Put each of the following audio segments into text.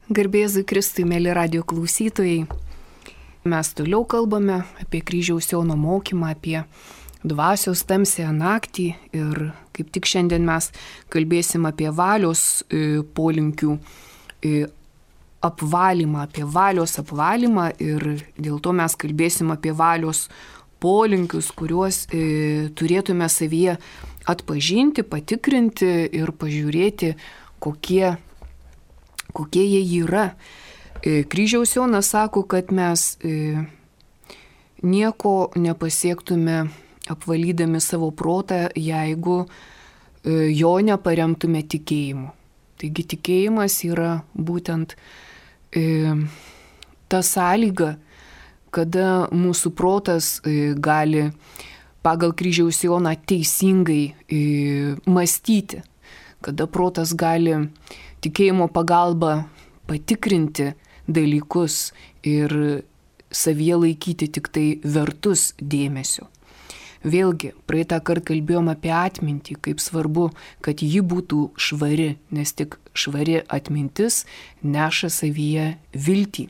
Garbėzui Kristui, mėly radijo klausytojai, mes toliau kalbame apie kryžiaus Jono mokymą, apie dvasios tamsiąją naktį ir kaip tik šiandien mes kalbėsim apie valios polinkių apvalymą, apie valios apvalymą ir dėl to mes kalbėsim apie valios polinkius, kuriuos turėtume savyje atpažinti, patikrinti ir pažiūrėti, kokie jie yra. Kryžiaus Jonas sako, kad mes nieko nepasiektume apvalydami savo protą, jeigu jo neparemtume tikėjimu. Taigi tikėjimas yra būtent ta sąlyga, kada mūsų protas gali pagal Kryžiaus Joną teisingai mąstyti, kada protas gali tikėjimo pagalba patikrinti dalykus ir savyje laikyti tik tai vertus dėmesio. Vėlgi, praeitą kartą kalbėjom apie atmintį, kaip svarbu, kad ji būtų švari, nes tik švari atmintis neša savyje viltį.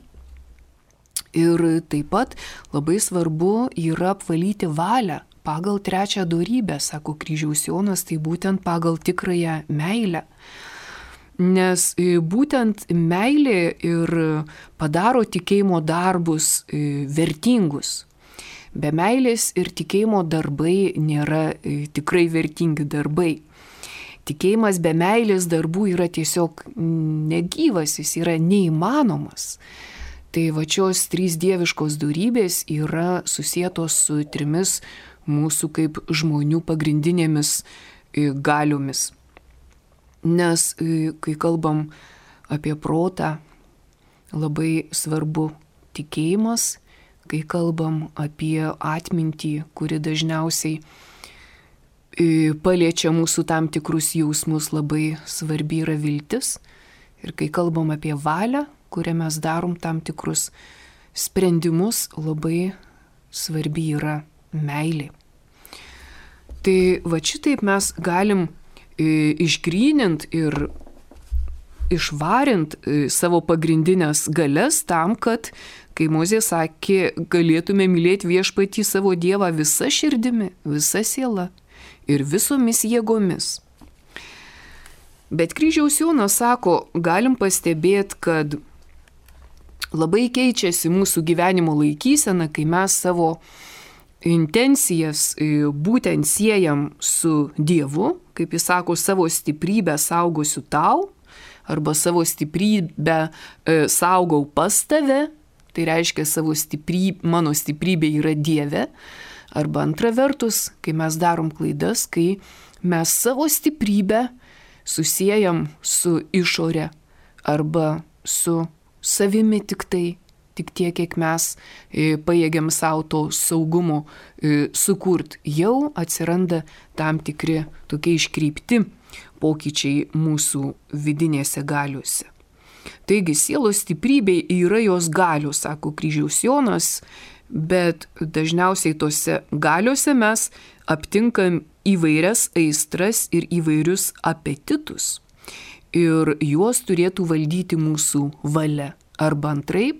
Ir taip pat labai svarbu yra apvalyti valią pagal trečią dorybę, sako Kryžiaus Jonas, tai būtent pagal tikrąją meilę. Nes būtent meilė ir padaro tikėjimo darbus vertingus. Be meilės ir tikėjimo darbai nėra tikrai vertingi darbai. Tikėjimas be meilės darbų yra tiesiog negyvas, jis yra neįmanomas. Tai va šios trys dieviškos dorybės yra susietos su trimis mūsų kaip žmonių pagrindinėmis galiomis. Nes kai kalbam apie protą, labai svarbu tikėjimas, kai kalbam apie atmintį, kuri dažniausiai paliečia mūsų tam tikrus jausmus, labai svarbi yra viltis. Ir kai kalbam apie valią, kurią mes darom tam tikrus sprendimus, labai svarbi yra meilė. Tai va šitaip mes galim išgrynint ir išvarint savo pagrindinės galias tam, kad, kai Mozė sakė, galėtume mylėti viešpatį savo Dievą visa širdimi, visa siela ir visomis jėgomis. Bet Kryžiaus Jonas sako, galim pastebėti, kad labai keičiasi mūsų gyvenimo laikysena, kai mes savo intencijas būtent siejam su Dievu, kaip jis sako, savo stiprybę saugosiu tau, arba savo stiprybę saugau pas tave, tai reiškia mano stiprybė yra Dieve, arba antra vertus, kai mes darom klaidas, kai mes savo stiprybę susiejam su išore, arba su savimi tik tiek, kiek mes pajėgiam savo to saugumo sukurt. Jau atsiranda tam tikri tokie iškreipti pokyčiai mūsų vidinėse galiuose. Taigi sielos stiprybė yra jos galios, sako Kryžiaus Jonas, bet dažniausiai tose galiuose mes aptinkam įvairias aistras ir įvairius apetitus. Ir juos turėtų valdyti mūsų valia. Arba antraip,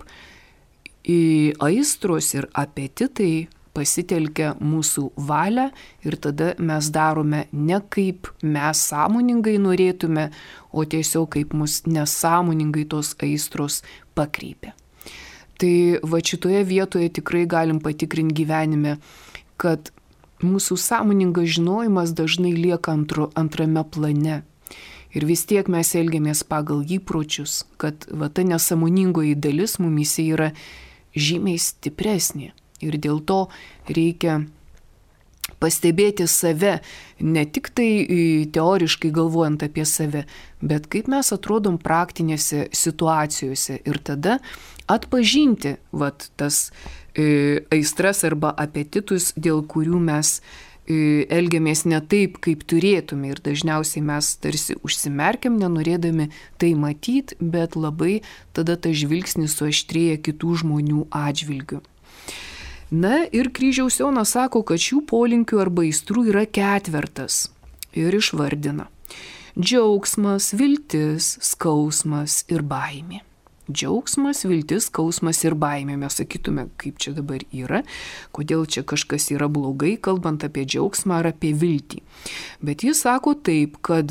aistros ir apetitai pasitelkia mūsų valią ir tada mes darome ne kaip mes sąmoningai norėtume, o tiesiog kaip mus nesąmoningai tos aistros pakreipia. Tai va šitoje vietoje tikrai galim patikrinti gyvenime, kad mūsų sąmoningas žinojimas dažnai lieka antrame plane. Ir vis tiek mes elgiamės pagal įpročius, kad va ta nesąmoningoji dalis mumyse yra žymiai stipresnė. Ir dėl to reikia pastebėti save, ne tik tai teoriškai galvojant apie save, bet kaip mes atrodom praktinėse situacijose. Ir tada atpažinti tas aistras arba apetitus, dėl kurių mes elgiamės ne taip, kaip turėtume. Ir dažniausiai mes tarsi užsimerkiam, nenorėdami tai matyti, bet labai tada tas žvilgsnis suaštrėja kitų žmonių atžvilgių. Na ir Kryžiaus Jonas sako, kad šių polinkių arba aistrų yra 4 ir išvardina: džiaugsmas, viltis, skausmas ir baimė. Džiaugsmas, viltis, skausmas ir baimė. Mes sakytume, kaip čia dabar yra, kodėl čia kažkas yra blogai, kalbant apie džiaugsmą ar apie viltį. Bet jis sako taip, kad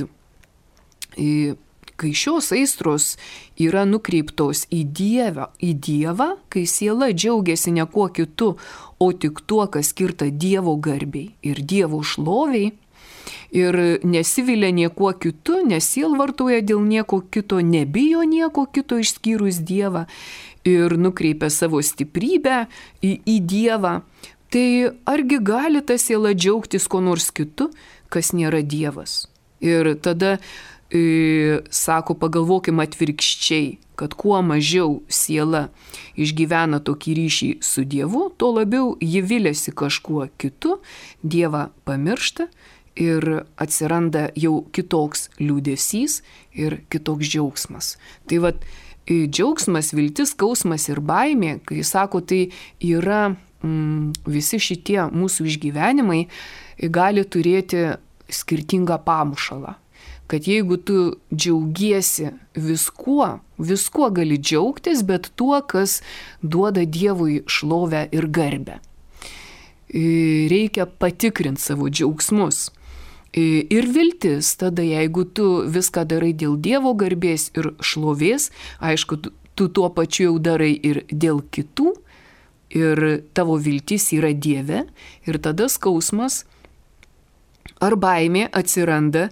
kai šios aistros yra nukreiptos į Dievą, kai siela džiaugiasi ne kuo kitu, o tik tuo, kas skirta Dievo garbei ir Dievo šloviai, ir nesivilia niekuo kitu, nesielvartauja dėl nieko kito, nebijo nieko kito išskyrus Dievą ir nukreipia savo stiprybę į Dievą, tai argi gali ta siela džiaugtis ko nors kitu, kas nėra Dievas? Ir tada sako, pagalvokim atvirkščiai, kad kuo mažiau siela išgyvena tokį ryšį su Dievu, tuo labiau ji viliasi kažkuo kitu, Dievą pamiršta ir atsiranda jau kitoks liūdesys ir kitoks džiaugsmas. Tai vat, džiaugsmas, viltis, skausmas ir baimė, kai sako, tai yra visi šitie mūsų išgyvenimai gali turėti skirtingą pamušalą. Kad jeigu tu džiaugiesi viskuo gali džiaugtis, bet tuo, kas duoda Dievui šlovę ir garbę. Reikia patikrinti savo džiaugsmus. Ir viltis, tada jeigu tu viską darai dėl Dievo garbės ir šlovės, aišku, tu tuo pačiu jau darai ir dėl kitų, ir tavo viltis yra Dieve, ir tada skausmas ar baimė atsiranda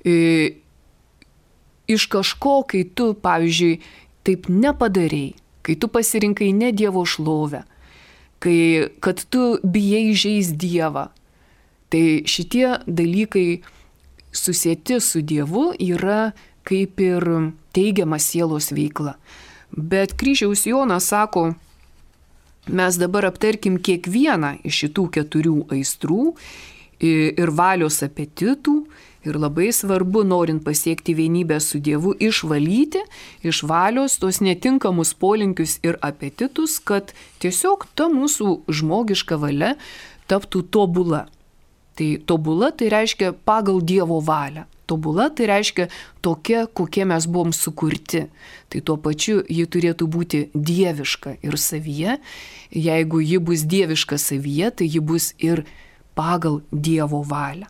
iš kažko, kai tu, pavyzdžiui, taip nepadarei, kai tu pasirinkai ne Dievo šlovę, kad tu bijai įžeisti Dievą. Tai šitie dalykai susieti su Dievu yra kaip ir teigiama sielos veikla. Bet Kryžiaus Jonas sako, mes dabar aptarkim kiekvieną iš šitų 4 aistrų ir valios apetitų. Ir labai svarbu, norint pasiekti vienybę su Dievu, išvalyti iš valios tos netinkamus polinkius ir apetitus, kad tiesiog ta mūsų žmogiška valia taptų tobula. Tai tobula tai reiškia pagal Dievo valią. Tobula tai reiškia tokia, kokie mes buvom sukurti. Tai tuo pačiu ji turėtų būti dieviška ir savyje. Jeigu ji bus dieviška savyje, tai ji bus ir pagal Dievo valią.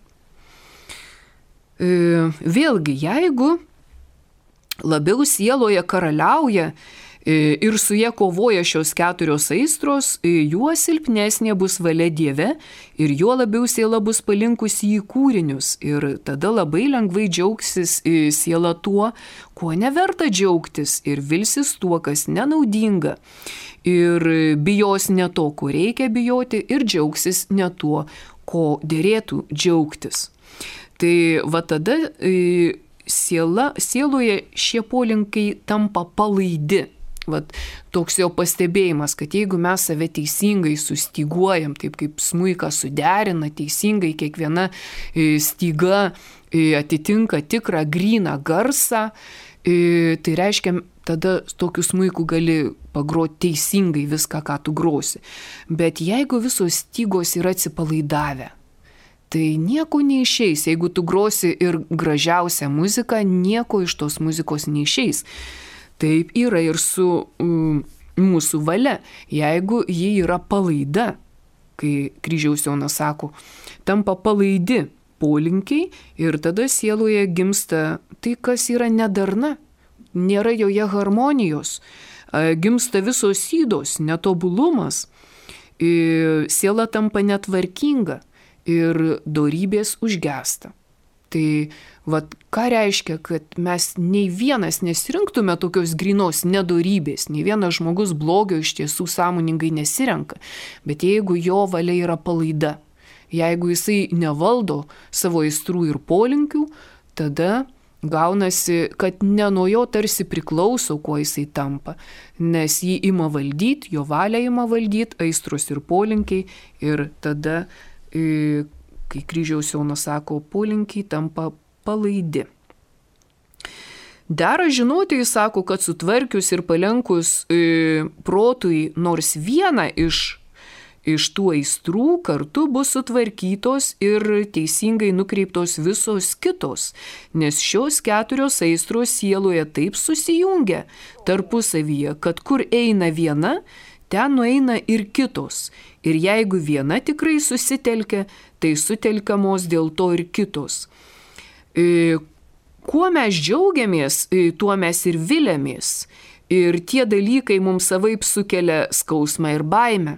Vėlgi, jeigu labiau sieloje karaliauja ir su jie kovoja šios 4 aistros, juo silpnesnė bus valia Dieve ir juo labiau siela bus palinkusi į kūrinius ir tada labai lengvai džiaugsis siela tuo, kuo neverta džiaugtis ir vilsis tuo, kas nenaudinga ir bijos ne to, ko reikia bijoti ir džiaugsis ne tuo, ko dėrėtų džiaugtis. Tai va tada sieloje šie polinkiai tampa palaidi. Vat toks jau pastebėjimas, kad jeigu mes save teisingai sustyguojam, taip kaip smuiką suderina teisingai, kiekviena styga atitinka tikrą gryną garsą, tai reiškia, tada tokiu smuiku gali pagroti teisingai viską, ką tu grosi. Bet jeigu visos stygos yra atsipalaidavę, tai nieko neišeis. Jeigu tu grosi ir gražiausią muziką, nieko iš tos muzikos neišeis. Taip yra ir su mūsų valia. Jeigu ji yra palaida, kai Kryžiaus Jonas sako, tampa palaidi polinkiai ir tada sieloje gimsta tai, kas yra nedarna. Nėra joje harmonijos. Gimsta visos ydos, netobulumas. Siela tampa netvarkinga. Ir dorybės užgesta. Tai vat, ką reiškia, kad mes nei vienas nesirinktume tokios grynos nedorybės, nei vienas žmogus blogio iš tiesų sąmoningai nesirenka, bet jeigu jo valia yra palaida, jeigu jisai nevaldo savo aistrų ir polinkių, tada gaunasi, kad ne nuo jo tarsi priklauso, kuo jisai tampa, nes jį ima valdyti, jo valią ima valdyti, aistros ir polinkiai ir tada kai Kryžiaus Jonas sako, polinkiai tampa palaidi. Dera žinoti, jis sako, kad sutvarkius ir palenkus protui nors vieną iš iš tų aistrų kartu bus sutvarkytos ir teisingai nukreiptos visos kitos, nes šios 4 aistros sieloje taip susijungia tarpusavyje, kad kur eina viena, ten nueina ir kitos. Ir jeigu viena tikrai susitelkia, tai sutelkamos dėl to ir kitos. Kuo mes džiaugiamės, tuo mes ir viliamės. Ir tie dalykai mums savaip sukelia skausmą ir baimę.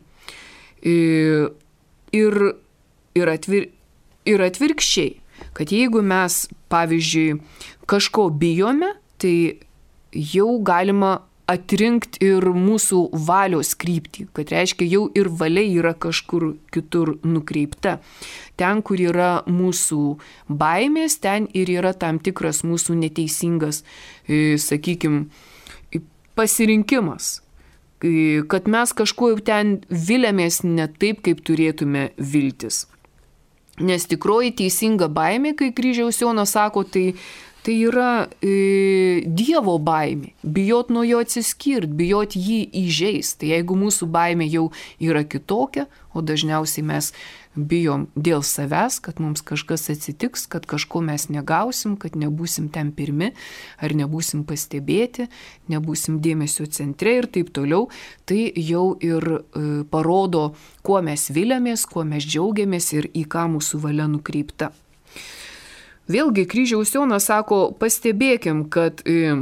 Ir atvirkščiai, kad jeigu mes, pavyzdžiui, kažko bijome, tai jau galima atrinkti ir mūsų valios kryptį, kad reiškia jau ir valia yra kažkur kitur nukreipta. Ten, kur yra mūsų baimės, ten ir yra tam tikras mūsų neteisingas, sakykime, pasirinkimas, kad mes kažko jau ten viliamės ne taip, kaip turėtume viltis. Nes tikroji teisinga baimė, kai Kryžiaus Jonas sako, tai yra Dievo baimė, bijot nuo jo atsiskirt, bijot jį įžeist. Tai jeigu mūsų baimė jau yra kitokia, o dažniausiai mes bijom dėl savęs, kad mums kažkas atsitiks, kad kažko mes negausim, kad nebūsim ten pirmi, ar nebūsim pastebėti, nebūsim dėmesio centre ir taip toliau, tai jau ir parodo, kuo mes viliamės, kuo mes džiaugiamės ir į ką mūsų valia nukreipta. Vėlgi Kryžiaus Jonas sako, pastebėkim, kad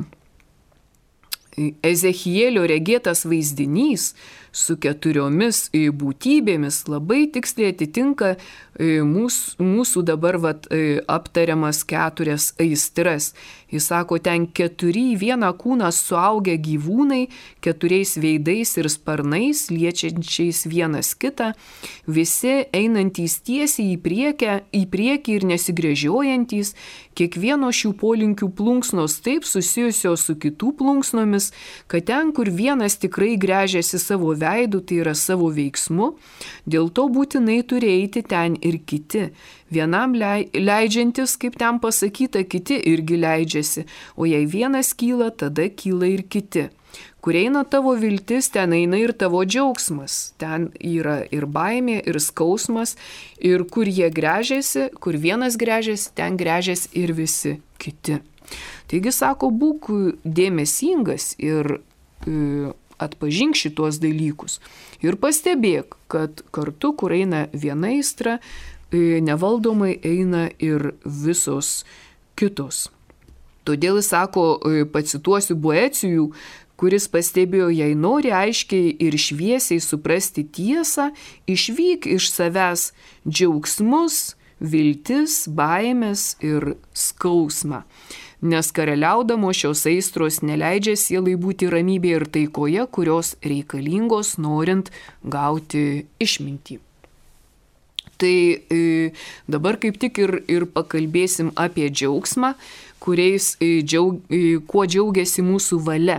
Ezechielio regėtas vaizdinys su 4 būtybėmis labai tiksliai atitinka mūsų dabar aptariamas 4 aistras. Jis sako, ten 4 į vieną kūną suaugę gyvūnai, 4 veidais ir sparnais, liečiančiais vienas kitą, visi einantys tiesiai į priekį ir nesigręžiojantys, kiekvieno šių polinkių plunksnos taip susijusios su kitų plunksnomis, kad ten, kur vienas tikrai gręžiasi savo veidu, tai yra savo veiksmu, dėl to būtinai turi eiti ten ir kiti. Vienam leidžiantis, kaip ten pasakyta, kiti irgi leidžiasi, o jei vienas kyla, tada kyla ir kiti. Kur eina tavo viltis, ten eina ir tavo džiaugsmas. Ten yra ir baimė, ir skausmas, ir kur jie gręžiasi, kur vienas gręžiasi, ten gręžiasi ir visi kiti. Taigi, sako, būk dėmesingas ir atpažink šitos dalykus. Ir pastebėk, kad kartu, kur eina viena aistra, nevaldomai eina ir visos kitos. Todėl jis sako, pacituosiu Boecijų, kuris pastebėjo, jei nori aiškiai ir šviesiai suprasti tiesą, išvyk iš savęs džiaugsmus, viltis, baimės ir skausmą. Nes karaliaudamos šios aistros neleidžia sielai būti ramybėje ir taikoje, kurios reikalingos norint gauti išmintį. Tai dabar kaip tik ir pakalbėsim apie džiaugsmą, kuo džiaugiasi mūsų valia.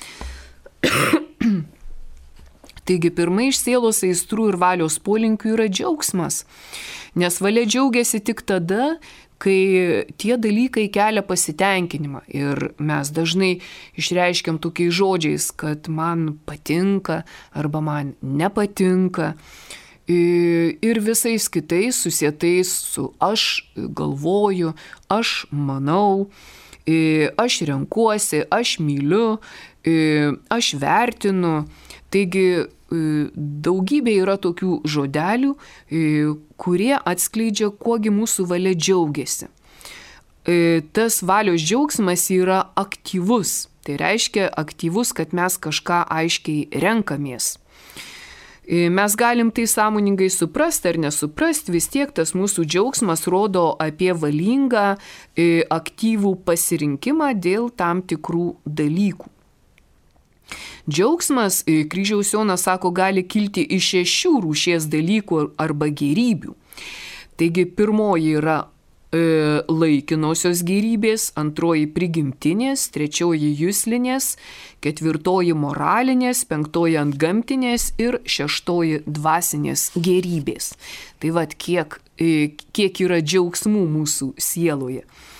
Taigi pirma iš sielos aistrų ir valios polinkių yra džiaugsmas, nes valia džiaugiasi tik tada, kai tie dalykai kelia pasitenkinimą. Ir mes dažnai išreiškiam tokiais žodžiais, kad man patinka arba man nepatinka. Ir visais kitais susietais su aš galvoju, aš manau, aš renkuosi, aš myliu, aš vertinu. Taigi daugybė yra tokių žodelių, kurie atskleidžia, kuogi mūsų valia džiaugiasi. Tas valios džiaugsmas yra aktyvus. Tai reiškia aktyvus, kad mes kažką aiškiai renkamės. Mes galim tai sąmoningai suprasti ar nesuprasti, vis tiek tas mūsų džiaugsmas rodo apie valingą, aktyvų pasirinkimą dėl tam tikrų dalykų. Džiaugsmas, Kryžiaus Jonas sako, gali kilti iš 6 rūšies dalykų arba gėrybių. Taigi pirmoji yra laikinosios gėrybės, antroji prigimtinės, trečioji juslinės, ketvirtoji moralinės, penktoji antgamtinės ir šeštoji dvasinės gėrybės. Tai vat kiek yra džiaugsmų mūsų sieloje.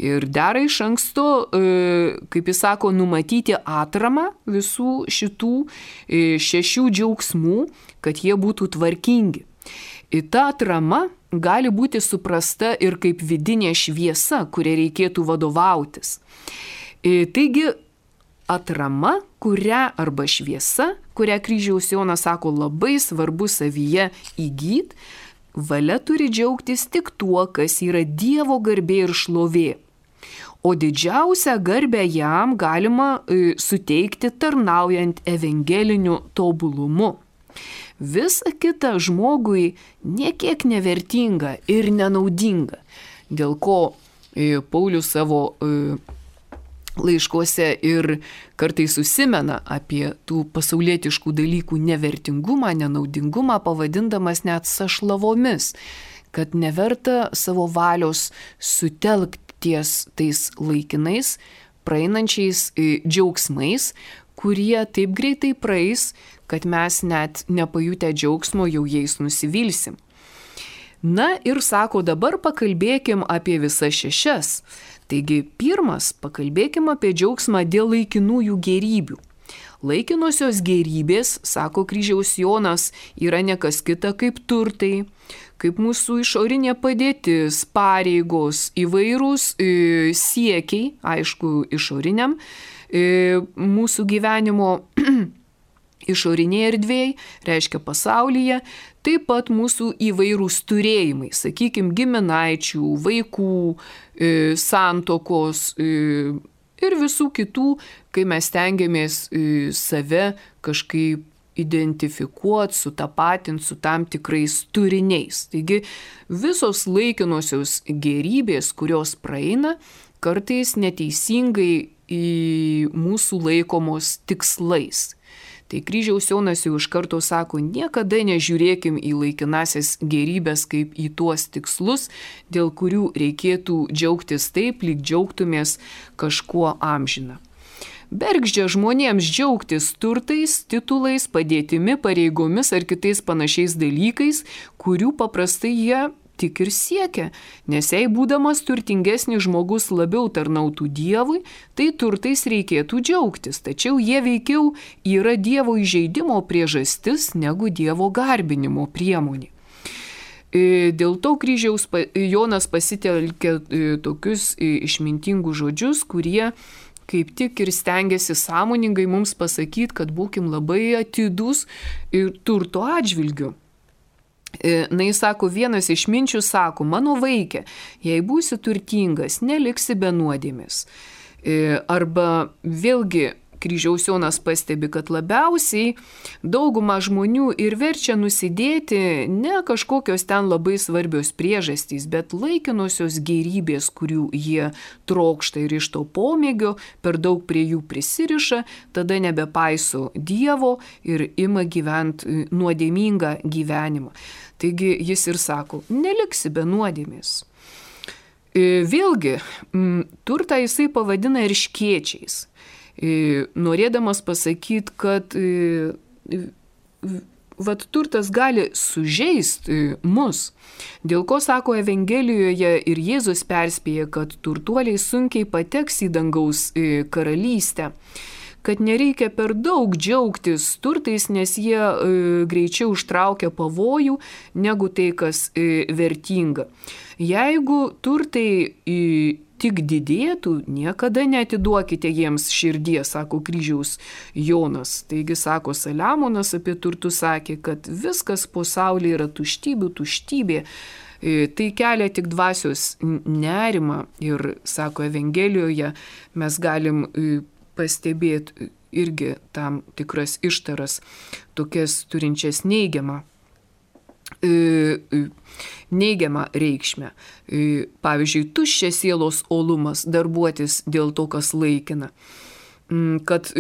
Ir dera iš anksto, kaip jis sako, numatyti atramą visų šitų 6 džiaugsmų, kad jie būtų tvarkingi. Ir ta atrama gali būti suprasta ir kaip vidinė šviesa, kuria reikėtų vadovautis. Taigi, atrama, arba šviesa, kurią kryžiaus Jonas sako labai svarbu savyje įgyti, valia turi džiaugtis tik tuo, kas yra Dievo garbė ir šlovė. O didžiausią garbę jam galima suteikti tarnaujant evangeliniu tobulumu. Visa kita žmogui niekiek nevertinga ir nenaudinga, dėl ko Paulius savo laiškuose ir kartais užsimena apie tų pasaulietiškų dalykų nevertingumą, nenaudingumą, pavadindamas net sašlavomis, kad neverta savo valios sutelkti ties tais laikinais, praeinančiais džiaugsmais, kurie taip greitai praeis, kad mes net nepajutę džiaugsmo jau jais nusivilsim. Na ir sako, dabar pakalbėkim apie visas 6. Taigi, pirmas, pakalbėkim apie džiaugsmą dėl laikinųjų gėrybių. Laikinosios gėrybės, sako kryžiaus Jonas, yra nekas kita kaip turtai, kaip mūsų išorinė padėtis, pareigos, įvairūs siekiai, aišku, išoriniam mūsų gyvenimo išorinėje erdvėje, reiškia pasaulyje, taip pat mūsų įvairūs turėjimai, sakykime, giminaičių, vaikų, santokos ir visų kitų, kai mes stengiamės save kažkaip identifikuoti, sutapatinti su tam tikrais turiniais. Taigi visos laikinosios gėrybės, kurios praeina, kartais neteisingai į mūsų laikomos tikslais. Tai kryžiaus Jonas jau iš karto sako, niekada nežiūrėkim į laikinasias gėrybės kaip į tuos tikslus, dėl kurių reikėtų džiaugtis taip, lyg džiaugtumės kažkuo amžina. Bergždžia žmonėms džiaugtis turtais, titulais, padėtimi, pareigomis ar kitais panašiais dalykais, kurių paprastai jie tik ir siekia, nes jei būdamas turtingesnis žmogus labiau tarnautų Dievui, tai turtais reikėtų džiaugtis, tačiau jie veikiau yra Dievo įžeidimo priežastis negu Dievo garbinimo priemonė. Dėl to kryžiaus Jonas pasitelkė tokius išmintingus žodžius, kurie kaip tik ir stengiasi sąmoningai mums pasakyti, kad būkim labai atidūs ir turto atžvilgiu. Na, jis sako, vienas išminčių sako, mano vaike, jei būsi turtingas, neliksi be nuodėmės. Arba vėlgi kryžiaus Jonas pastebi, kad labiausiai daugumą žmonių ir verčia nusidėti ne kažkokios ten labai svarbios priežastys, bet laikinosios gėrybės, kurių jie trokšta ir iš to pomėgio per daug prie jų prisiriša, tada nebepaiso Dievo ir ima gyventi nuodėmingą gyvenimą. Taigi jis ir sako, neliksi be nuodėmės. Vėlgi, turtą jisai pavadina erškėčiais. Norėdamas pasakyti, kad turtas gali sužeisti mus. Dėl ko, sako Evangelijoje, ir Jėzus perspėja, kad turtuoliai sunkiai pateks į dangaus karalystę. Kad nereikia per daug džiaugtis turtais, nes jie greičiau užtraukia pavojų negu tai, kas vertinga. Jeigu turtai tik didėtų, niekada neatiduokite jiems širdies, sako kryžiaus Jonas. Taigi, sako Saliamonas apie turtus, sakė, kad viskas po saulė yra tuštybė. Tai kelia tik dvasios nerimą ir, sako Evangelijoje, mes galim pastebėti irgi tam tikras ištaras, tokias turinčias neigiamą reikšmę. Pavyzdžiui, tuščias sielos olumas, darbuotis dėl to, kas laikina. Kad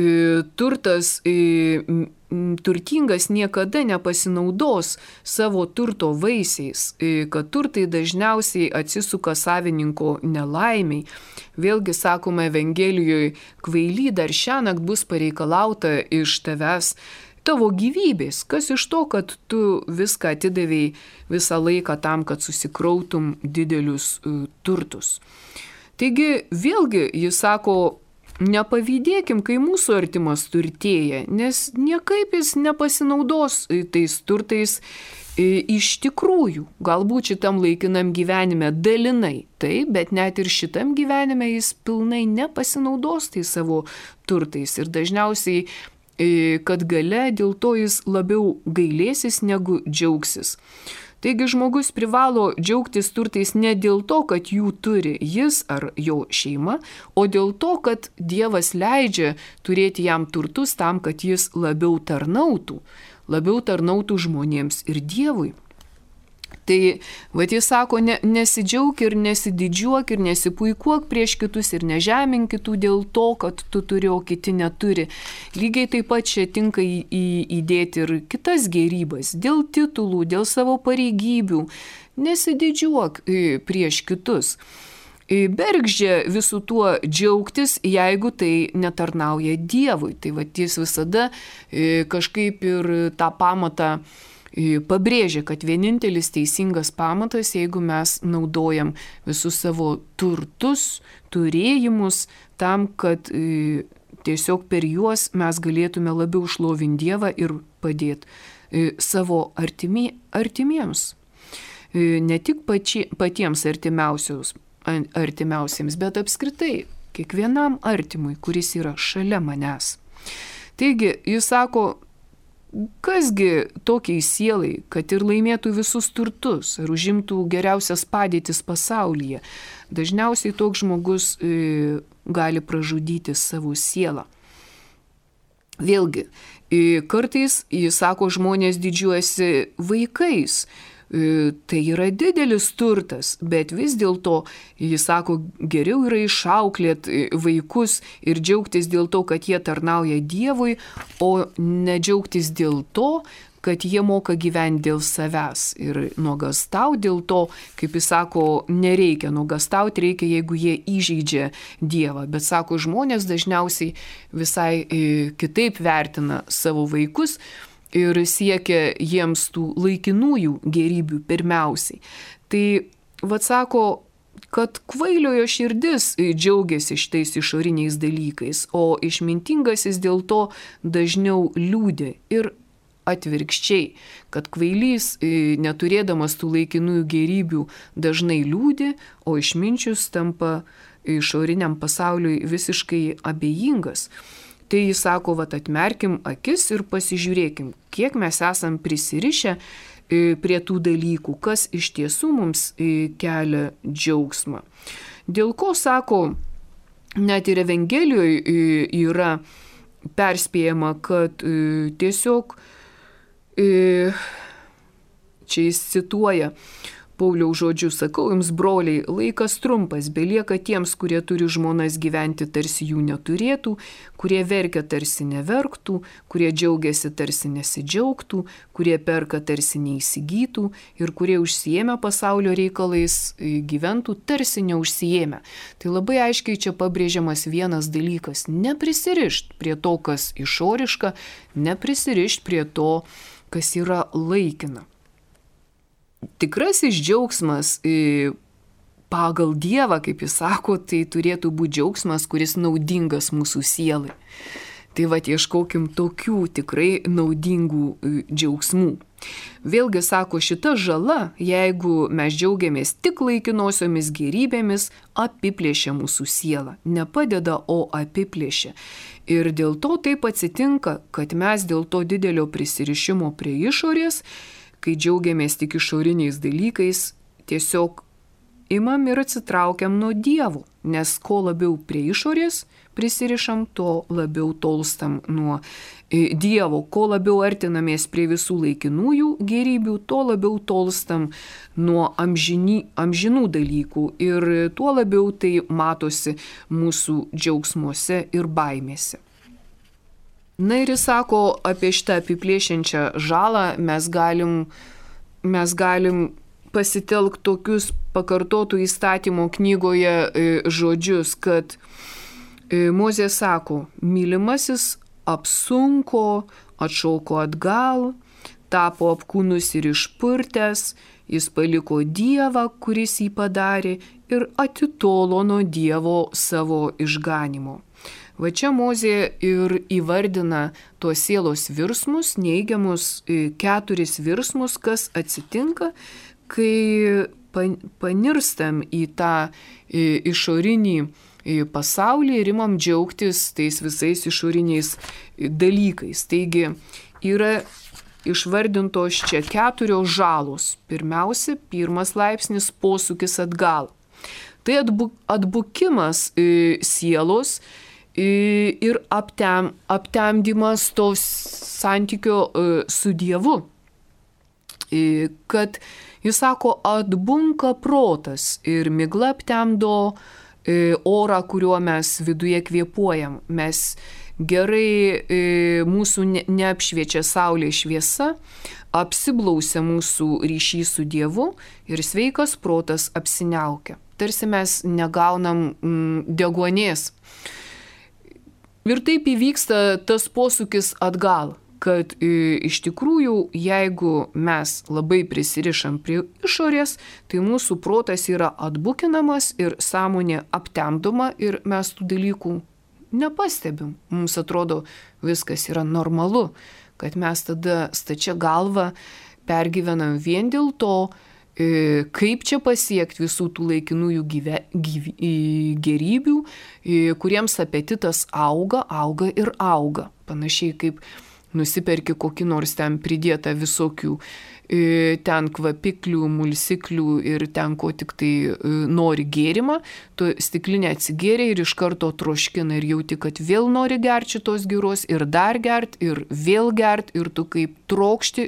turtingas niekada nepasinaudos savo turto vaisiais, kad turtai dažniausiai atsisuka savininko nelaimiai. Vėlgi sakoma Evangelijoje, kvaily dar šiąnakt bus pareikalauta iš tavęs tavo gyvybės. Kas iš to, kad tu viską atidavėjai visą laiką tam, kad susikrautum didelius turtus. Taigi vėlgi jis sako, nepavydėkim, kai mūsų artimas turtėja, nes niekaip jis nepasinaudos tais turtais iš tikrųjų. Galbūt šitam laikinam gyvenime dalinai, taip, bet net ir šitam gyvenime jis pilnai nepasinaudos tais savo turtais. Ir dažniausiai, kad gale dėl to jis labiau gailėsis negu džiaugsis. Taigi žmogus privalo džiaugtis turtais ne dėl to, kad jų turi jis ar jo šeima, o dėl to, kad Dievas leidžia turėti jam turtus tam, kad jis labiau tarnautų žmonėms ir Dievui. Tai, jis sako, nesidžiauk ir nesididžiuok ir nesipuikuok prieš kitus ir nežemink kitų dėl to, kad tu turi, o kiti neturi. Lygiai taip pat čia tinka įdėti ir kitas gėrybas, dėl titulų, dėl savo pareigybių. Nesididžiuok prieš kitus. Bergždžia visų tuo džiaugtis, jeigu tai netarnauja Dievui. Tai jis visada kažkaip ir tą pamatą pabrėžia, kad vienintelis teisingas pamatas, jeigu mes naudojam visus savo turtus, turėjimus, tam, kad tiesiog per juos mes galėtume labiau šlovinti Dievą ir padėti savo artimiems. Ne tik patiems artimiausiems, bet apskritai kiekvienam artimui, kuris yra šalia manęs. Taigi, jis sako, kasgi tokiai sielai, kad ir laimėtų visus turtus ar užimtų geriausias padėtis pasaulyje, dažniausiai toks žmogus gali pražudyti savo sielą. Vėlgi, kartais, jis sako, žmonės didžiuojasi vaikais. Tai yra didelis turtas, bet vis dėlto, jis sako, geriau yra išauklėti vaikus ir džiaugtis dėl to, kad jie tarnauja Dievui, o ne džiaugtis dėl to, kad jie moka gyventi dėl savęs. Ir nuogastauti dėl to, kaip jis sako, nereikia nuogastauti, reikia, jeigu jie įžeidžia Dievą. Bet sako, žmonės dažniausiai visai kitaip vertina savo vaikus, ir siekia jiems tų laikinųjų gėrybių pirmiausiai. Tai sako, kad kvailiojo širdis džiaugiasi šitais išoriniais dalykais, o išmintingasis dėl to dažniau liūdi ir atvirkščiai, kad kvailys, neturėdamas tų laikinųjų gėrybių, dažnai liūdi, o išminčius tampa išoriniam pasauliui visiškai abejingas. Tai jis sako, atmerkim akis ir pasižiūrėkim, kiek mes esam prisirišę prie tų dalykų, kas iš tiesų mums kelia džiaugsmą. Dėl ko, sako, net ir Evangelijoje yra perspėjama, kad tiesiog, čia jis cituoja Pauliaus žodžius, sakau jums, broliai, laikas trumpas, belieka tiems, kurie turi žmonas gyventi, tarsi jų neturėtų, kurie verkia, tarsi neverktų, kurie džiaugiasi, tarsi nesidžiaugtų, kurie perka, tarsi neįsigytų ir kurie užsiėmę pasaulio reikalais gyventų, tarsi neužsiėmę. Tai labai aiškiai čia pabrėžiamas vienas dalykas - neprisirišt prie to, kas išoriška, neprisirišt prie to, kas yra laikina. Tikrasis džiaugsmas pagal Dievą, kaip jis sako, tai turėtų būti džiaugsmas, kuris naudingas mūsų sielai. Tai ieškokim tokių tikrai naudingų džiaugsmų. Vėlgi sako, šita žala, jeigu mes džiaugiamės tik laikinosiomis gėrybėmis, apiplėšia mūsų sielą. Nepadeda, o apiplėšia. Ir dėl to taip atsitinka, kad mes dėl to didelio prisirišimo prie išorės, kai džiaugiamės tik išoriniais dalykais, tiesiog imam ir atsitraukiam nuo Dievo, nes ko labiau prie išorės prisirišam, to labiau tolstam nuo Dievo, ko labiau artinamės prie visų laikinųjų gėrybių, to labiau tolstam nuo amžinų dalykų ir tuo labiau tai matosi mūsų džiaugsmuose ir baimėse. Na ir jis sako, apie šitą apiplėšiančią žalą mes galim pasitelkti tokius pakartotų įstatymo knygoje žodžius, kad Mozė sako, mylimasis apsunko, atšoko atgal, tapo apkūnus ir išpurtęs, jis paliko Dievą, kuris jį padarė ir atitolo nuo Dievo savo išganimo. Va čia Mozė ir įvardina tuos sielos virsmus, neigiamus 4 virsmus, kas atsitinka, kai panirstam į tą išorinį pasaulį ir imam džiaugtis tais visais išoriniais dalykais. Taigi yra išvardintos čia 4 žalos. Pirmiausia, 1 laipsnis posūkis atgal. Tai atbukimas sielos ir aptemdymas to santykio su Dievu. Kad jis sako, atbunka protas ir migla aptemdo orą, kuriuo mes viduje kvėpuojam. Mes gerai, mūsų neapšviečia saulės šviesa, apsiblausia mūsų ryšys su Dievu ir sveikas protas apsiniaukia. Tarsi mes negaunam deguonies. Ir taip įvyksta tas posūkis atgal, kad iš tikrųjų, jeigu mes labai prisirišam prie išorės, tai mūsų protas yra atbukinamas ir sąmonė aptemdoma ir mes tų dalykų nepastebim. Mums atrodo, viskas yra normalu, kad mes tada stačia galva pergyvenam vien dėl to, kaip čia pasiekti visų tų laikinųjų gerybių, kuriems apetitas auga ir auga. Panašiai kaip nusiperki kokį nors ten pridėtą visokių ten kvapiklių, mulsiklių ir ten ko tik tai nori gėrimą, tu stiklinę atsigėrė ir iš karto troškina ir jauti, kad vėl nori gerti šitos giros ir dar gert ir vėl gert ir tu kaip trokšti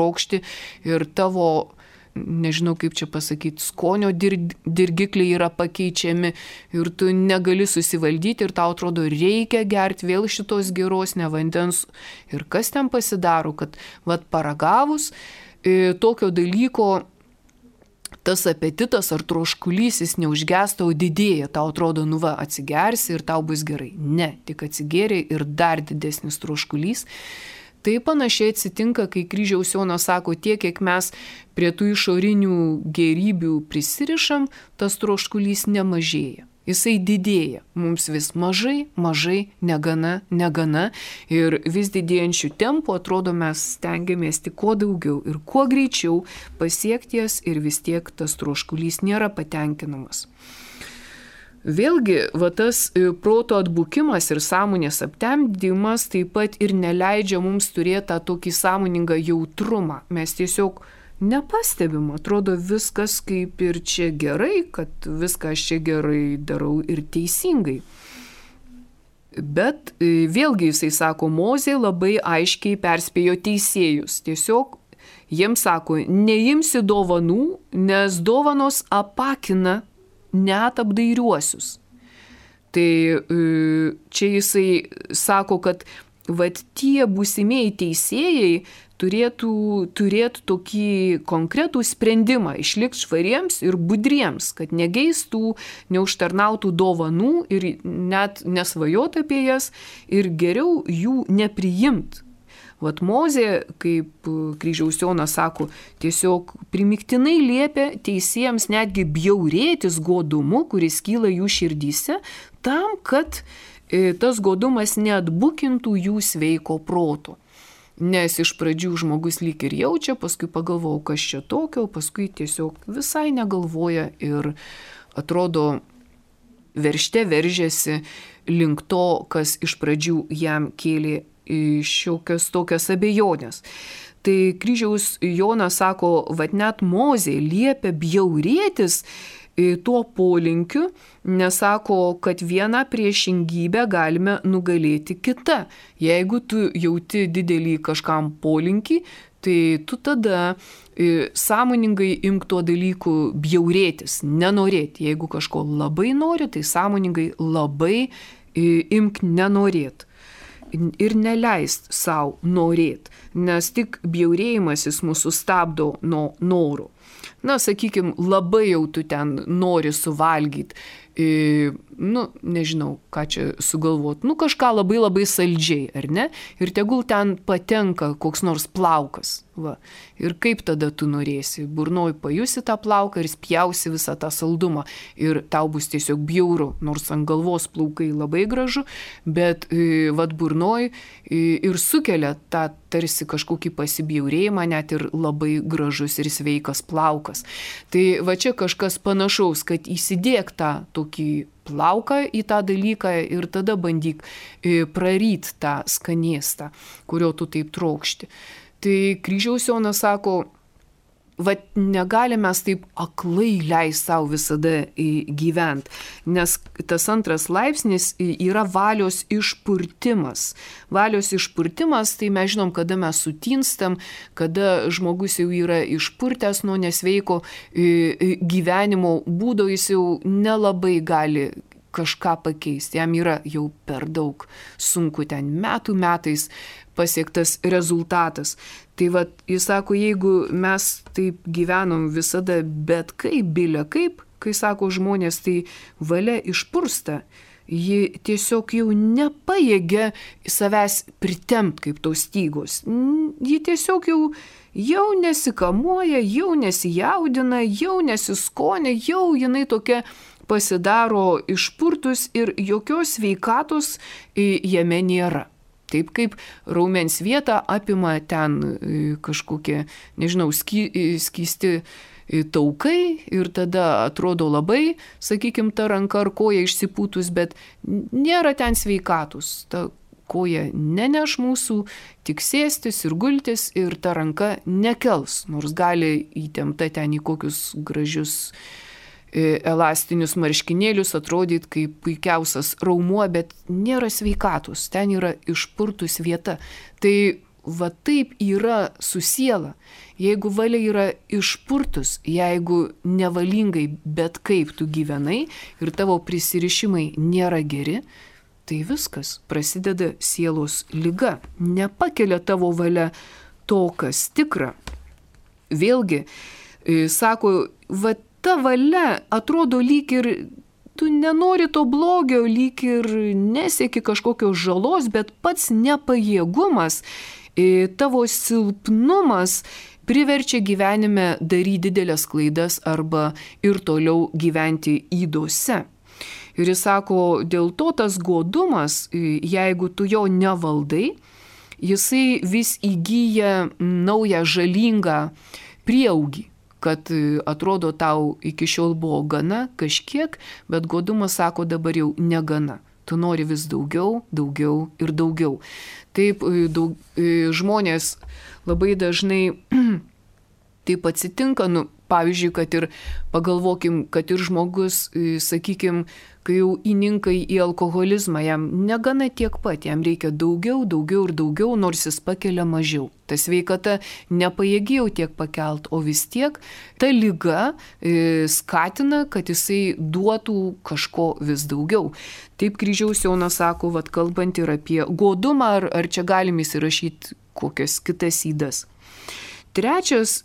ir tavo, nežinau kaip čia pasakyti, skonio dirgikliai yra pakeičiami ir tu negali susivaldyti ir tau atrodo reikia gerti vėl šitos giros, ne vandens. Ir kas ten pasidaro, kad paragavus tokio dalyko tas apetitas ar troškulys jis neužgesta, o didėja. Tau atrodo, atsigersi ir tau bus gerai. Ne, tik atsigėrė ir dar didesnis troškulys. Tai panašiai atsitinka, kai kryžiaus Jonas sako, tiek, kiek mes prie tų išorinių gėrybių prisirišam, tas troškulys nemažėja. Jisai didėja. Mums vis mažai, negana. Ir vis didėjančių tempų atrodo mes stengiamės tik kuo daugiau ir kuo greičiau pasiekti jas ir vis tiek tas troškulys nėra patenkinamas. Vėlgi, tas proto atbukimas ir sąmonės aptemdymas taip pat ir neleidžia mums turėti tą tokį sąmoningą jautrumą. Mes tiesiog nepastebim, atrodo viskas kaip ir čia gerai, kad viską aš čia gerai darau ir teisingai. Bet vėlgi jisai sako, Mozė labai aiškiai perspėjo teisėjus. Tiesiog jiems sako, neimsi dovanų, nes dovanos apakina net apdairiuosius. Tai čia jisai sako, kad tie būsimieji teisėjai turėtų tokį konkretų sprendimą išlikti švariems ir budriems, kad negeistų, neužtarnautų dovanų ir net nesvajot apie jas ir geriau jų nepriimt. Mozė, kaip kryžiaus Jonas sako, tiesiog primiktinai liepia teisėjams netgi bjaurėtis godumu, kuris kyla jų širdyse, tam, kad tas godumas neatbukintų jų sveiko proto. Nes iš pradžių žmogus lyg ir jaučia, paskui pagalvojau, kas čia tokio, paskui tiesiog visai negalvoja ir atrodo veržte veržiasi link to, kas iš pradžių jam kėlė šiokias tokias abejonės. Tai kryžiaus Jonas sako, net Mozė liepia bjaurėtis tuo polinkiu, nesako, kad vieną priešingybę galime nugalėti kitą. Jeigu tu jauti didelį kažkam polinkį, tai tu tada sąmoningai imk tuo dalyku bjaurėtis, nenorėti. Jeigu kažko labai nori, tai sąmoningai labai imk nenorėti. Ir neleist savo norėti, nes tik bjaurėjimasis mūsų stabdo nuo norų. na, sakykime, labai jau tu ten nori suvalgyti, nežinau, ką čia sugalvot, kažką labai labai saldžiai, ar ne? Ir tegul ten patenka koks nors plaukas. Va. Ir kaip tada tu norėsi? Burnoj pajusi tą plauką ir spjausi visą tą saldumą. Ir tau bus tiesiog bjauru, nors ant galvos plaukai labai gražu, bet burnoj ir sukelia tą tarsi kažkokį pasibjaurėjimą, net ir labai gražus ir sveikas plaukas. Tai va čia kažkas panašaus, kad įsidėk tą tokį plauką į tą dalyką ir tada bandyk praryt tą skanėstą, kurio tu taip trokšti. Tai Kryžiaus Jonas sako, negalime mes taip aklai leisti savo visada gyventi, nes tas antras laipsnis yra valios išpurtimas. Valios išpurtimas, tai mes žinom, kada mes sutinstam, kada žmogus jau yra išpurtęs nuo nesveiko gyvenimo būdo, jis jau nelabai gali kažką pakeisti, jam yra jau per daug sunku ten metais pasiektas rezultatas. Tai jis sako, jeigu mes taip gyvenom visada bet kaip, bilia kaip, kai sako žmonės, tai valia išpursta, ji tiesiog jau nepajėgia savęs pritempt kaip tos stygos. Ji tiesiog jau nesikamuoja, jau nesijaudina, jau nesiskonė, jau jinai tokia pasidaro išpurtus ir jokios sveikatos jame nėra. Taip kaip raumens vietą apima ten kažkokie, nežinau, skysti taukai ir tada atrodo labai, sakykime, ta ranka ar koja išsipūtus, bet nėra ten sveikatos. Ta koja neneš mūsų, tik sėstis ir gultis ir ta ranka nekels, nors gali įtempta ten į kokius gražius elastinius marškinėlius atrodyti kaip puikiausias raumuo, bet nėra sveikatos, ten yra išpurtus vieta. Tai taip yra su siela. Jeigu valia yra išpurtus, jeigu nevalingai bet kaip tu gyvenai ir tavo prisirišimai nėra geri, tai viskas, prasideda sielos liga. Nepakelia tavo valia to, kas tikra. Vėlgi, sako, ta valia atrodo lyg ir tu nenori to blogio, lyg ir nesieki kažkokios žalos, bet pats nepajėgumas, tavo silpnumas priverčia gyvenime daryti didelės klaidas arba ir toliau gyventi ydose. Ir jis sako, dėl to tas godumas, jeigu tu jo nevaldai, jisai vis įgyja naują žalingą prieaugį. Kad atrodo tau iki šiol buvo gana kažkiek, bet godumas sako dabar jau negana. Tu nori vis daugiau, daugiau ir daugiau. Taip žmonės labai dažnai taip atsitinka, pavyzdžiui, kad ir pagalvokim, kad ir žmogus, sakykim, kai jau įninka į alkoholizmą, jam negana tiek pat, jam reikia daugiau, daugiau ir daugiau, nors jis pakelia mažiau. Ta sveikata nepajėgėjo tiek pakelt, o vis tiek ta liga skatina, kad jisai duotų kažko vis daugiau. Taip Kryžiaus Jonas sako, kalbant ir apie godumą, ar čia galim įsirašyti kokias kitas ydas. Trečias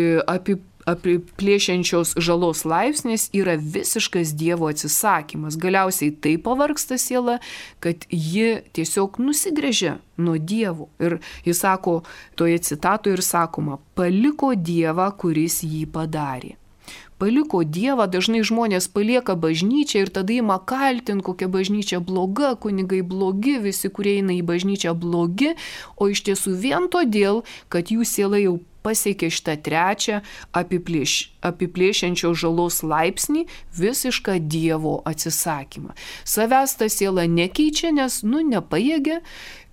apiplėšiančios žalos laipsnis yra visiškas Dievo atsisakymas. Galiausiai taip pavargsta siela, kad ji tiesiog nusigręžia nuo Dievo. Ir jis sako, toje citatoje ir sakoma, paliko Dievą, kuris jį padarė. Paliko Dievą, dažnai žmonės palieka bažnyčią ir tada ima kaltinti, kokia bažnyčia bloga, kunigai blogi, visi, kurie eina į bažnyčią blogi, o iš tiesų vien todėl, kad jų siela jau pasiekė šitą trečią apiplėšiančios žalos laipsnį, visišką Dievo atsisakymą. Savęs ta siela nekeičia, nes nepajėgia,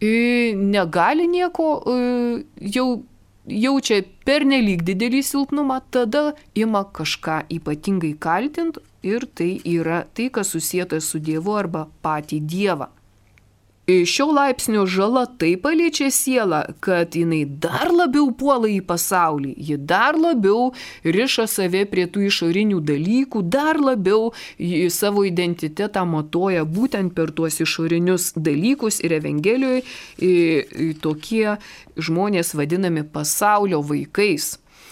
negali nieko, jau jaučia pernelyg didelį silpnumą, tada ima kažką ypatingai kaltinti ir tai yra tai, kas susieta su Dievu arba patį Dievą. Šio laipsnio žala taip paliečia sielą, kad jinai dar labiau puola į pasaulį, ji dar labiau riša save prie tų išorinių dalykų, dar labiau savo identitetą matuoja būtent per tuos išorinius dalykus ir Evangelijoje tokie žmonės vadinami pasaulio vaikais.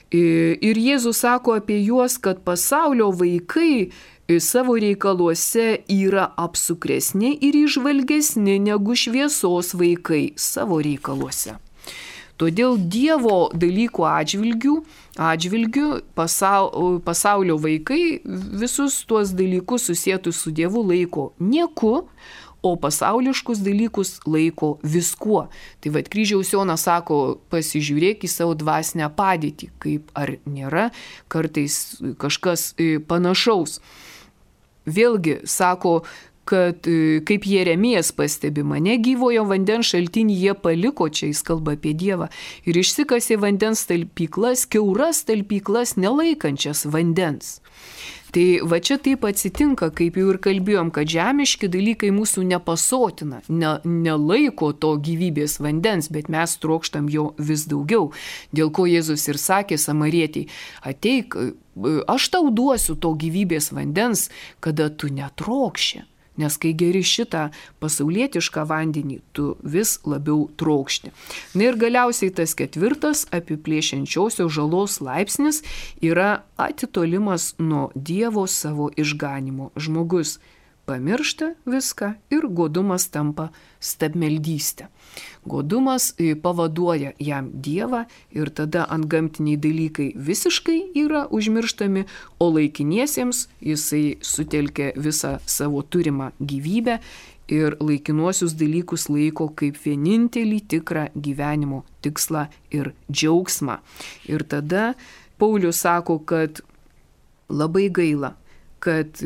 Ir Jėzus sako apie juos, kad pasaulio vaikai savo reikaluose yra apsukresni ir įžvalgesni negu šviesos vaikai savo reikaluose. Todėl Dievo dalykų atžvilgių pasaulio vaikai visus tuos dalykus susietus su Dievu laiko nieku, o pasauliškus dalykus laiko viskuo. Tai vad Kryžiaus Jonas sako, pasižiūrėk į savo dvasinę padėtį, kaip ar nėra kartais kažkas panašaus. Vėlgi sako, kad kaip Jeremijas pastebi, mane gyvojo vandens šaltinį jie paliko, čia jis kalba apie Dievą, ir išsikasė vandens talpyklas, kiauras talpyklas nelaikančias vandens. Tai va čia taip atsitinka, kaip jau ir kalbėjom, kad žemiški dalykai mūsų nepasotina, nelaiko to gyvybės vandens, bet mes trokštam jo vis daugiau. Dėl ko Jėzus ir sakė samarietei, ateik, aš tau duosiu to gyvybės vandens, kada tu netrokši. Nes kai geri šitą pasaulietišką vandenį, tu vis labiau trokšti. Na ir galiausiai tas ketvirtas apiplėšiančiosios žalos laipsnis yra atitolimas nuo Dievo savo išganimo. Žmogus pamiršta viską ir godumas tampa stabmeldystė. Godumas pavaduoja jam Dievą ir tada antgamtiniai dalykai visiškai yra užmirštami, o laikiniesiems jisai sutelkia visą savo turimą gyvybę ir laikinuosius dalykus laiko kaip vienintelį tikrą gyvenimo tikslą ir džiaugsmą. Ir tada Paulius sako, kad labai gaila, kad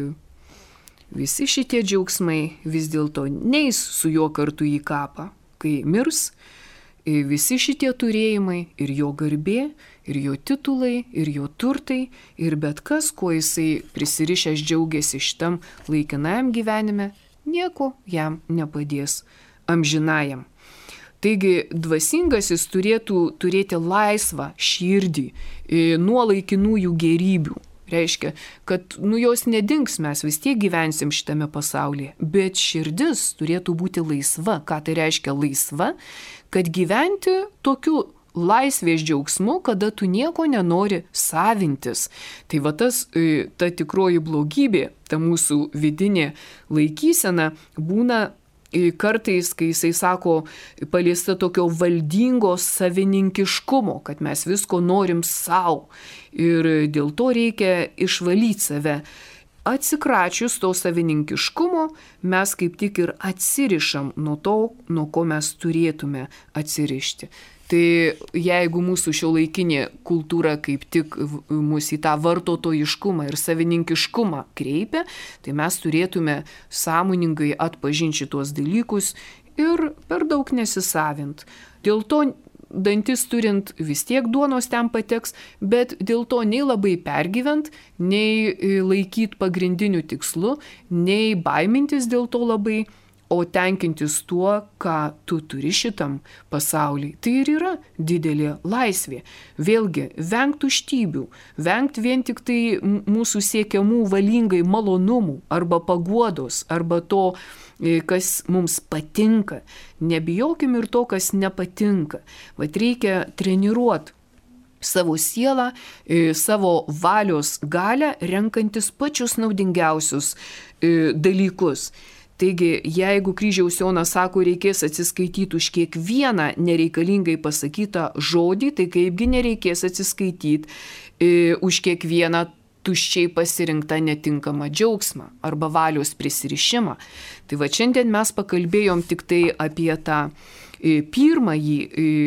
visi šitie džiaugsmai vis dėlto neis su juo kartu į kapą. Kai mirs, visi šitie turėjimai ir jo garbė, ir jo titulai, ir jo turtai, ir bet kas, kuo jisai prisirišęs džiaugiasi šitam laikinajam gyvenime, nieko jam nepadės amžinajam. Taigi dvasingasis turėtų turėti laisvą širdį nuo laikinųjų gerybių. Reiškia, kad jos nedings, mes vis tiek gyvensim šitame pasaulyje, bet širdis turėtų būti laisva. Ką tai reiškia laisva? Kad gyventi tokiu laisvės džiaugsmu, kada tu nieko nenori savintis. Tai va ta tikroji blogybė, ta mūsų vidinė laikysena būna kartais, kai jisai sako, paliesta tokio valdingo savininkiškumo, kad mes visko norim savo ir dėl to reikia išvalyti save. Atsikračius to savininkiškumo, mes kaip tik ir atsirišam nuo to, nuo ko mes turėtume atsirišti. Tai jeigu mūsų šiuolaikinė kultūra kaip tik mus į tą vartotojiškumą ir savininkiškumą kreipia, tai mes turėtume sąmoningai atpažinti šitos dalykus ir per daug nesisavint. Dėl to dantis turint vis tiek duonos ten pateks, bet dėl to nei labai pergyvent, nei laikyt pagrindiniu tikslu, nei baimintis dėl to labai, o tenkintis tuo, ką tu turi šitam pasauliui. Tai ir yra didelė laisvė. Vėlgi, vengt tuštybių, vengt vien tik tai mūsų siekiamų valingai malonumų arba paguodos, arba to, kas mums patinka. Nebijokim ir to, kas nepatinka. Vat reikia treniruoti savo sielą, savo valios galią, renkantis pačius naudingiausius dalykus. Taigi, jeigu Kryžiaus Jonas sako, reikės atsiskaityti už kiekvieną nereikalingai pasakytą žodį, tai kaipgi nereikės atsiskaityti už kiekvieną tuščiai pasirinktą netinkamą džiaugsmą arba valios prisirišimą. Tai va šiandien mes pakalbėjom tik tai apie tą pirmąjį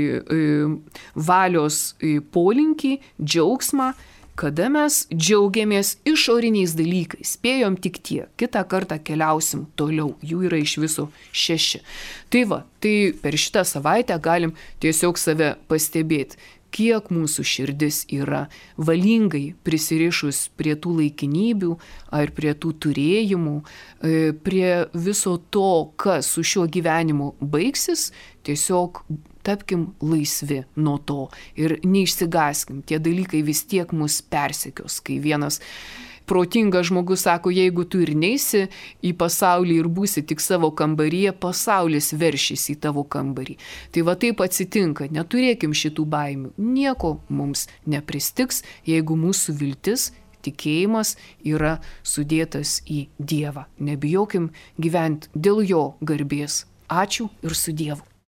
valios polinkį, džiaugsmą, kada mes džiaugiamės išoriniais dalykais. Spėjom tik tiek. Kitą kartą keliausim toliau. Jų yra iš viso 6. Tai va, tai per šitą savaitę galim tiesiog save pastebėti, kiek mūsų širdis yra valingai prisirišus prie tų laikinybių ar prie tų turėjimų, prie viso to, kas su šiuo gyvenimu baigsis, tiesiog tapkim laisvi nuo to ir neišsigaskim. Tie dalykai vis tiek mus persekios. Kai vienas protingas žmogus sako, jeigu tu ir neisi į pasaulį ir būsi tik savo kambaryje, pasaulis veršys į tavo kambarį. Tai va taip atsitinka, neturėkim šitų baimių. Nieko mums nepristigs, jeigu mūsų viltis, tikėjimas yra sudėtas į Dievą. Nebijokim gyventi dėl jo garbės. Ačiū ir su Dievu.